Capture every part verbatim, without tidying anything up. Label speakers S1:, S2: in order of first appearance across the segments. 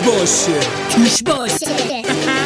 S1: باشه
S2: توش باشه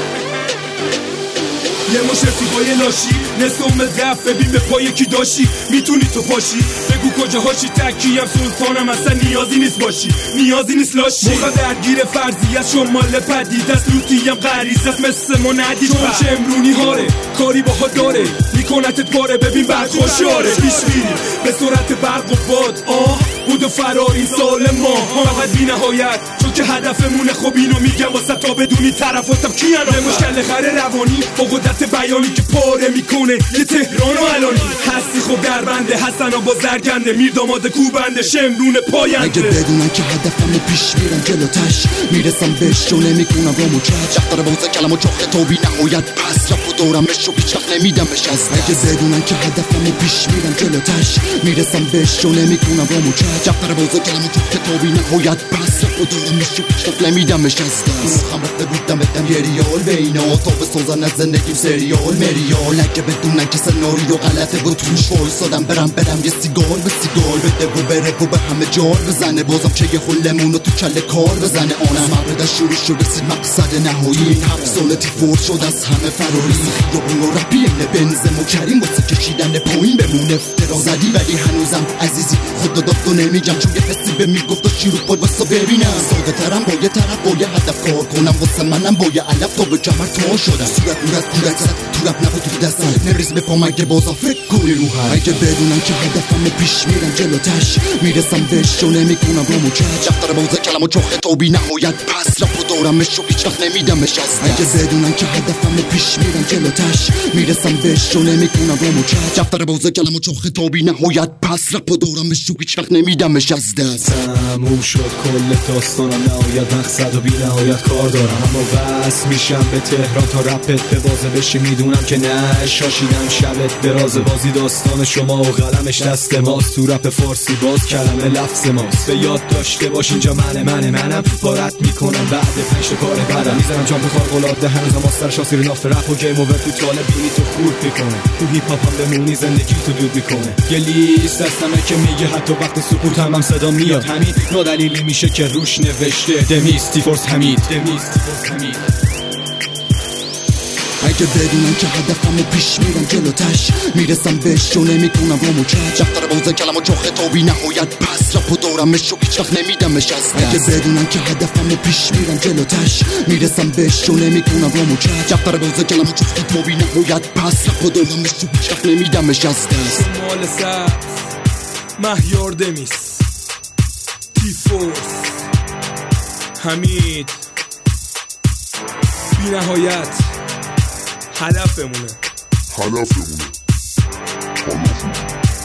S1: یه مش رفیقای لاشی نصف عمر رفت ببین به پای کی داشی میتونی تو پاشی بگو کجاهاشی تکیم سلطانم اصلا نیازی نیست باشی نیازی نیست لاشی مخا درگیر فرضی از شمال پدید است لوتیم غریز است مثل ما ندید چون چه امرونی هاره کاری باها داره میکنتت پاره ببین بعد خوشاره پیش میری به سرعت برق و باد آه بود و فرار این سال ما فقط بی نهایت چون که هدفمونه خب اینو میگم واسه تا بدونی طرفاتم کیان به مشکل خره روانی با قدرت بیانی که پاره میکنه یه تهران و علانی هستی خب در بنده حسنا با زرگنده میر داماد کوبنده شمرون پاینده
S3: اگه بدونن که هدفمو پیش میرم جلوتش میرسم بهش و نمیکنم رامو چش دفتر بوزه کلمو چخه تو بی نهایت پس رفت و دورمش رو پیچ وقت نمیدمش از اگه بدونن که هدفمو پیش میرم جلوتش میرسم بهش و نمیکنم رامو چش دفتر بوزه کلمو چخه تو بی نهایت پس رفت و دورمش رو پیچ وقت نمیدمش از دست مخم رفته بودم بدم یه ریال بینا تا بسازن از زندگیم سریال مریال اگه بدونن که سناریو غلطه و توش وایسادم برم برم یه سیگار به سیگار بده و بره و به همه جار بزنه بازم چه یه خلمونو تو کل کار بزنه آنم عبرده شروع شده رسید مقصد نهایی این هفت سال تیفور شد از همه فراری خیابون و رپی اینه بنزم و کریم واسه کشیدن پایین بمون افترا زدی ولی هنوزم عزیزی خدا داد تو نمیگم چون یه حسی به میگفت و شیرو پای واسه ببینم ساده ترم با یه طرف با یه هدف کار کنم واسه منم با یه علف تا به کمر تا شدم صورت مورد کورت زد تو رپ نبود تو دستم نریز به پام اگه بازا فکر کنی رو هم اگه بدونن که هدفمو پیش میرم جلوتش میرسم بهش و نمیکنم رامو چش دفتر بوزه کلمو چخه تو بی نهایت پس رفت و دورمش رو هیچ وقت نمیدمش از دست اگه بدونن که هدفمو پیش میرم جلوتش میرسم بهش و نمیکنم رامو چش دفتر بوزه کلمو چخه تو بی نهایت پس رفت و دورمش رو هیچ وقت نمیدمش از دست
S1: تموم شد کل داستانم نهایت مقصد و بی نهایت کار دارم اما وصل میشم به تهران تا رپت به بازه بشی میدونم که نه شاشیدم شبت دراز بازی داستان شما و قلمش دست ماست تو رپ فارسی باز کلمه لفظ ماست به یاد داشته باش اینجا منه منه منم پارت میکنم بعد پنج کار بعدم میزنم جامپ خارق العاده هنوزم ماستر شاسیر ناف رپ و گیم اوور تو طالب بینی تو خورد میکنه تو هیپ هاپ هم بمونی زندگی تو دود میکنه یه لیست هستمه که میگه حتی وقت سکوت هم, هم صدا میاد همین نادلیلی میشه که روش نوشته دمیستی فورس حمید دمیستی فورس حمید
S3: اگه بدونن که هدفمو پیش میرم جلوتش میرسم بهش و نمیکنم رامو چش دفتر بوزه کلمو چخه تا بی نهایت پس رپ و دورمش رو هیچ وقت نمیدمش از دست اگه بدونن که هدفمو پیش میرم جلوتش میرسم بهش و نمیکنم رامو چش دفتر بوزه کلمو چخه تا بی نهایت پس رپ و دورمش رو هیچ وقت نمیدمش از دست
S1: شمال سبز مهیار دمیس تیفورس حمید بی نهایت هدفمونه
S4: هدفمونه هدفمونه